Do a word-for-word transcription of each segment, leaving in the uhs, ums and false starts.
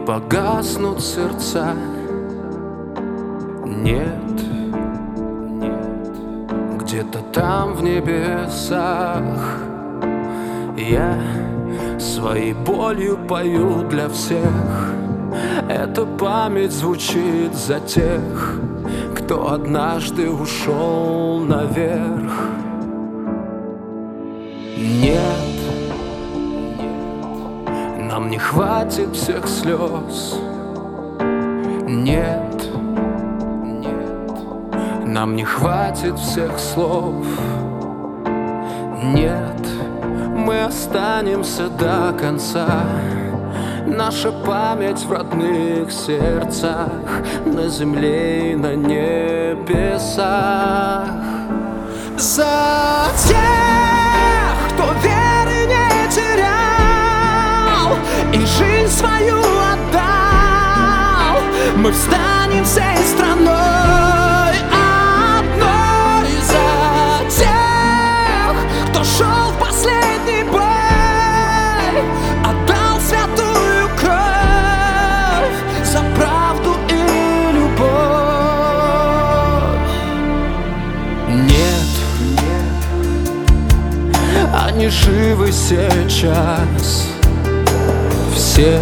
погаснут сердца. Нет, нет, где-то там в небесах я своей болью пою для всех. Эта память звучит за тех, кто однажды ушел наверх. Нет, нам не хватит всех слез. Нет, нам не хватит всех слов. Нет, мы останемся до конца. Наша память в родных сердцах, на земле и на небесах. За тех, кто веры не терял и жизнь свою отдал, мы встанем всей страной одной. За тех, кто шел в последний бой, отдал святую кровь за правду и любовь. Нет, они живы сейчас. Все,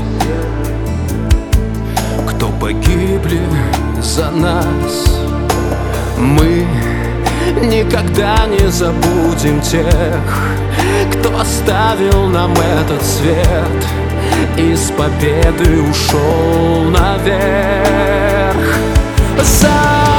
кто погибли за нас, мы никогда не забудем тех, кто оставил нам этот свет и с победой ушел наверх. За